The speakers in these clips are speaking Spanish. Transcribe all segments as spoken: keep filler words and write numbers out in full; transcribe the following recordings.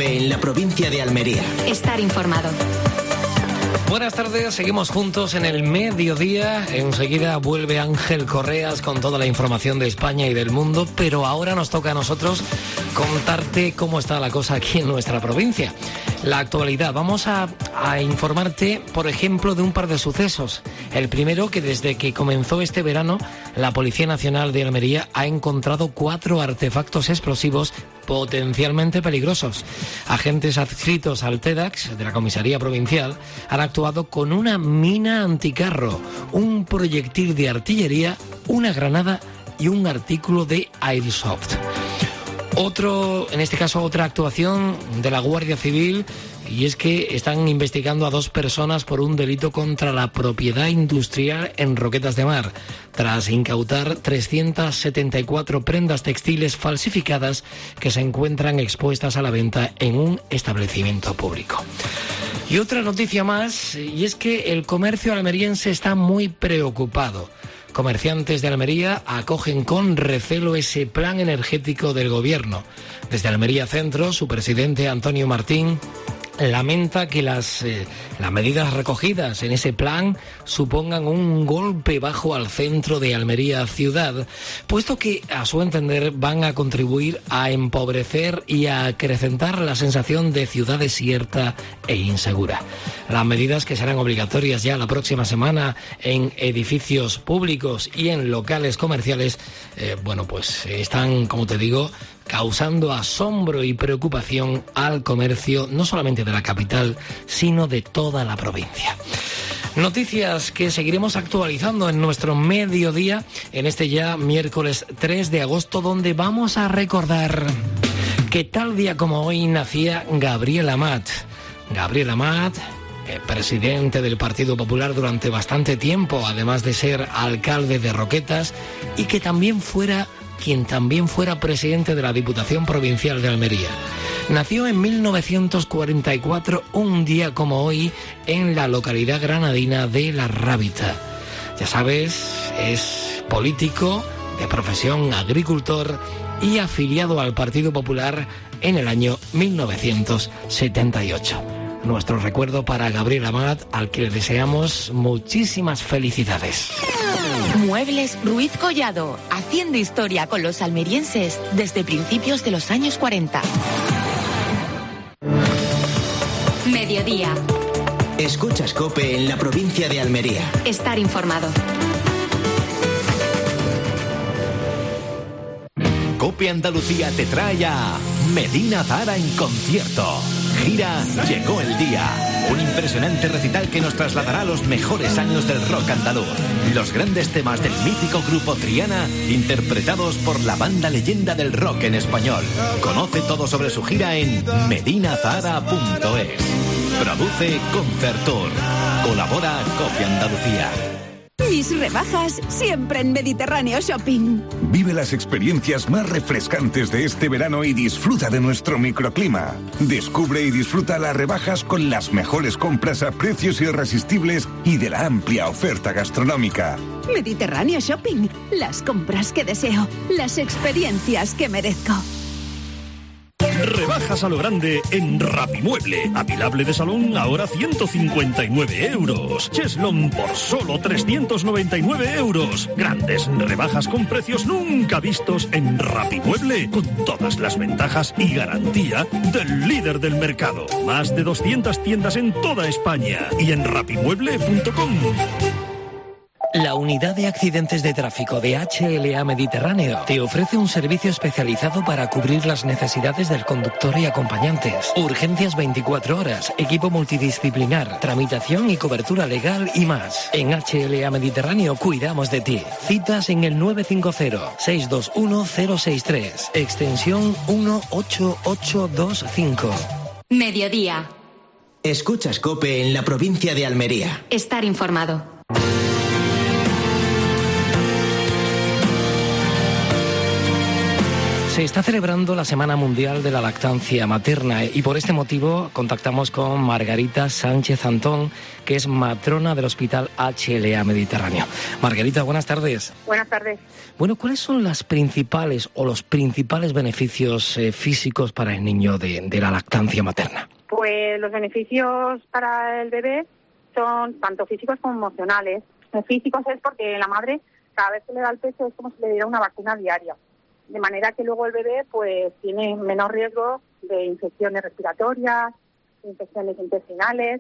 COPE en la provincia de Almería. Estar informado. Buenas tardes, seguimos juntos en el mediodía. Enseguida vuelve Ángel Correas con toda la información de España y del mundo, pero ahora nos toca a nosotros contarte cómo está la cosa aquí en nuestra provincia. La actualidad. Vamos a, a informarte, por ejemplo, de un par de sucesos. El primero, que desde que comenzó este verano, la Policía Nacional de Almería ha encontrado cuatro artefactos explosivos potencialmente peligrosos. Agentes adscritos al TEDAX, de la Comisaría Provincial, han actuado con una mina anticarro, un proyectil de artillería, una granada y un artículo de airsoft. Otro, en este caso, otra actuación de la Guardia Civil, y es que están investigando a dos personas por un delito contra la propiedad industrial en Roquetas de Mar, tras incautar trescientas setenta y cuatro prendas textiles falsificadas que se encuentran expuestas a la venta en un establecimiento público. Y otra noticia más, y es que el comercio almeriense está muy preocupado. Comerciantes de Almería acogen con recelo ese plan energético del gobierno. Desde Almería Centro, su presidente Antonio Martín lamenta que las, eh, las medidas recogidas en ese plan supongan un golpe bajo al centro de Almería ciudad, puesto que, a su entender, van a contribuir a empobrecer y a acrecentar la sensación de ciudad desierta e insegura. Las medidas, que serán obligatorias ya la próxima semana en edificios públicos y en locales comerciales, eh, bueno, pues están, como te digo, causando asombro y preocupación al comercio, no solamente de la capital, sino de toda la provincia. Noticias que seguiremos actualizando en nuestro mediodía, en este ya miércoles tres de agosto, donde vamos a recordar que tal día como hoy nacía Gabriel Amat. Gabriel Amat, eh, presidente del Partido Popular durante bastante tiempo, además de ser alcalde de Roquetas, y que también fuera quien también fuera presidente de la Diputación Provincial de Almería. Nació en mil novecientos cuarenta y cuatro, un día como hoy, en la localidad granadina de La Rábita. Ya sabes, es político, de profesión agricultor y afiliado al Partido Popular en el año mil novecientos setenta y ocho. Nuestro recuerdo para Gabriel Amat, al que le deseamos muchísimas felicidades. Muebles Ruiz Collado, haciendo historia con los almerienses desde principios de los años cuarenta. Mediodía. Escuchas COPE en la provincia de Almería. Estar informado. COPE Andalucía te trae a Medina Zahara en concierto. Gira Llegó el Día. Un impresionante recital que nos trasladará a los mejores años del rock andaluz. Los grandes temas del mítico grupo Triana, interpretados por la banda leyenda del rock en español. Conoce todo sobre su gira en medina zahara punto es. Produce Concertour. Colabora COPE Andalucía. Mis rebajas siempre en Mediterráneo Shopping. Vive las experiencias más refrescantes de este verano y disfruta de nuestro microclima. Descubre y disfruta las rebajas con las mejores compras a precios irresistibles y de la amplia oferta gastronómica. Mediterráneo Shopping. Las compras que deseo. Las experiencias que merezco. Rebajas a lo grande en Rapimueble. Apilable de salón ahora ciento cincuenta y nueve euros. Cheslon por solo trescientos noventa y nueve euros. Grandes rebajas con precios nunca vistos en Rapimueble, con todas las ventajas y garantía del líder del mercado. Más de doscientas tiendas en toda España y en rapimueble punto com. La Unidad de Accidentes de Tráfico de H L A Mediterráneo te ofrece un servicio especializado para cubrir las necesidades del conductor y acompañantes. Urgencias veinticuatro horas, equipo multidisciplinar, tramitación y cobertura legal y más. En H L A Mediterráneo cuidamos de ti. Citas en el nueve cinco cero, seis dos uno, cero seis tres, extensión uno ocho ocho dos cinco. Mediodía. Escuchas COPE en la provincia de Almería. Estar informado. Se está celebrando la Semana Mundial de la Lactancia Materna y por este motivo contactamos con Margarita Sánchez Antón, que es matrona del Hospital H L A Mediterráneo. Margarita, buenas tardes. Buenas tardes. Bueno, ¿cuáles son las principales o los principales beneficios eh, físicos para el niño de, de la lactancia materna? Pues los beneficios para el bebé son tanto físicos como emocionales. Los físicos es porque la madre, cada vez que le da el pecho, es como si le diera una vacuna diaria. De manera que luego el bebé pues tiene menos riesgo de infecciones respiratorias, infecciones intestinales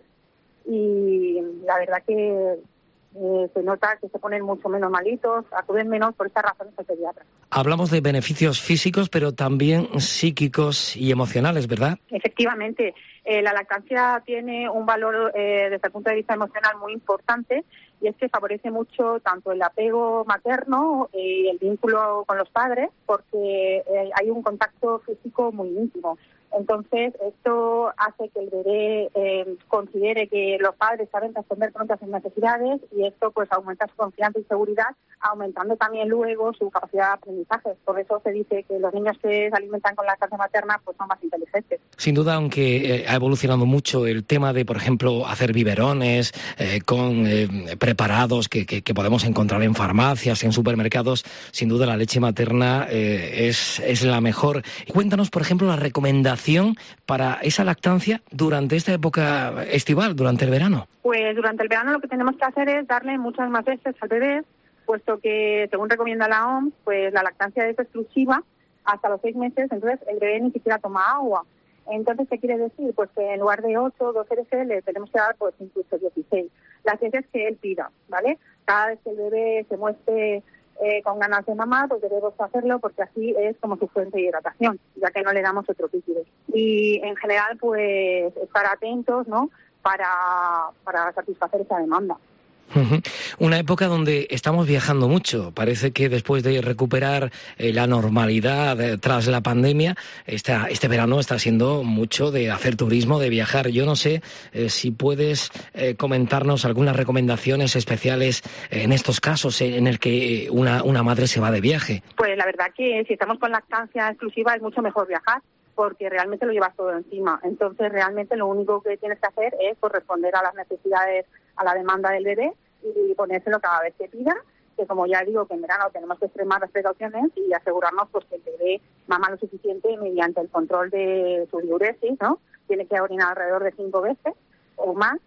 y la verdad que eh, se nota que se ponen mucho menos malitos, acuden menos por estas razones al pediatra. Hablamos de beneficios físicos, pero también psíquicos y emocionales, ¿verdad? Efectivamente, eh, la lactancia tiene un valor eh, desde el punto de vista emocional muy importante y es que favorece mucho tanto el apego materno y el vínculo con los padres porque eh, hay un contacto físico muy íntimo. Entonces, esto hace que el bebé eh, considere que los padres saben responder pronto a sus necesidades y esto pues aumenta su confianza y seguridad, aumentando también luego su capacidad de aprendizaje. Por eso se dice que los niños que se alimentan con lactancia materna pues son más inteligentes. Sin duda, aunque eh, ha evolucionado mucho el tema de, por ejemplo, hacer biberones eh, con eh, preparados que, que, que podemos encontrar en farmacias, en supermercados, sin duda la leche materna eh, es, es la mejor. Cuéntanos, por ejemplo, la recomendación para esa lactancia durante esta época estival, durante el verano. Pues durante el verano lo que tenemos que hacer es darle muchas más veces al bebé, puesto que, según recomienda la O M S, pues la lactancia es exclusiva hasta los seis meses, entonces el bebé ni siquiera toma agua. Entonces, ¿qué quiere decir? Pues que en lugar de ocho, doce veces le tenemos que dar pues incluso dieciséis. Las veces que él pida, ¿vale? Cada vez que el bebé se muestre eh, con ganas de mamar, pues debemos hacerlo porque así es como su fuente de hidratación, ya que no le damos otro líquido. Y en general, pues estar atentos, ¿no? Para, para satisfacer esa demanda. Uh-huh. Una época donde estamos viajando mucho. Parece que después de recuperar eh, la normalidad eh, tras la pandemia, esta, este verano está siendo mucho de hacer turismo, de viajar. Yo no sé eh, si puedes eh, comentarnos algunas recomendaciones especiales eh, en estos casos eh, en el que una, una madre se va de viaje. Pues la verdad que si estamos con lactancia exclusiva es mucho mejor viajar, porque realmente lo llevas todo encima. Entonces, realmente lo único que tienes que hacer es pues, responder a las necesidades, a la demanda del bebé y ponérselo cada vez que pida, que como ya digo, que en verano tenemos que extremar las precauciones y asegurarnos pues, que el bebé mama lo suficiente mediante el control de su diuresis, ¿no? Tiene que orinar alrededor de cinco veces o más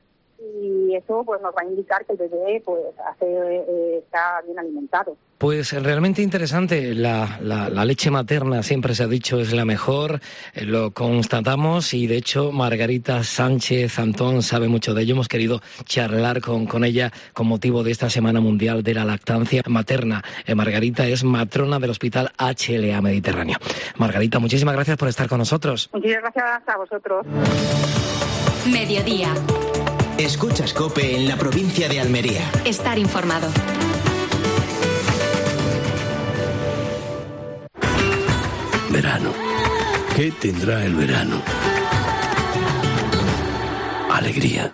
y eso pues nos va a indicar que el bebé pues hace, eh, está bien alimentado. Pues realmente interesante, la, la, la leche materna siempre se ha dicho es la mejor, eh, lo constatamos y de hecho Margarita Sánchez Antón sabe mucho de ello, hemos querido charlar con, con ella con motivo de esta Semana Mundial de la Lactancia Materna. Eh, Margarita es matrona del Hospital H L A Mediterráneo. Margarita, muchísimas gracias por estar con nosotros. Muchísimas gracias a vosotros. Mediodía. Escuchas COPE en la provincia de Almería. Estar informado. Verano. ¿Qué tendrá el verano? Alegría.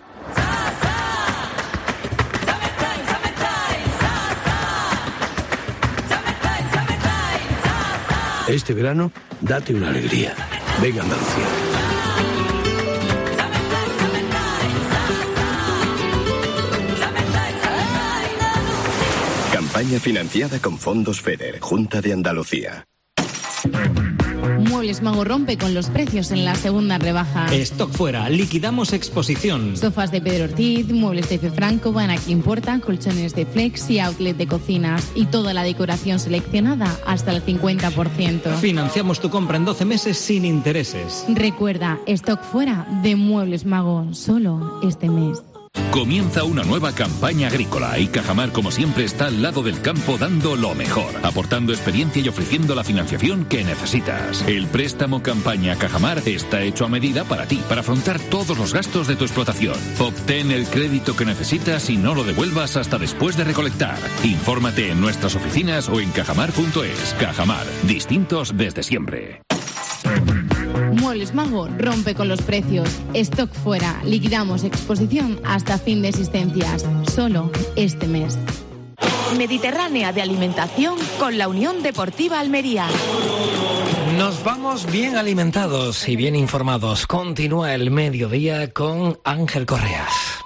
Este verano, date una alegría. Venga, Andalucía. Campaña financiada con fondos FEDER, Junta de Andalucía. Muebles Mago rompe con los precios en la segunda rebaja. Stock fuera, liquidamos exposición. Sofás de Pedro Ortiz, muebles de F. Franco, Banac Importa, colchones de Flex y outlet de cocinas. Y toda la decoración seleccionada hasta el cincuenta por ciento. Financiamos tu compra en doce meses sin intereses. Recuerda, stock fuera de Muebles Mago, solo este mes. Comienza una nueva campaña agrícola y Cajamar, como siempre, está al lado del campo dando lo mejor, aportando experiencia y ofreciendo la financiación que necesitas. El préstamo campaña Cajamar está hecho a medida para ti, para afrontar todos los gastos de tu explotación. Obtén el crédito que necesitas y no lo devuelvas hasta después de recolectar. Infórmate en nuestras oficinas o en cajamar punto es. Cajamar, distintos desde siempre. Muebles Mago rompe con los precios. Stock fuera. Liquidamos exposición hasta fin de existencias. Solo este mes. Mediterránea de alimentación con la Unión Deportiva Almería. Nos vamos bien alimentados y bien informados. Continúa el mediodía con Ángel Correas.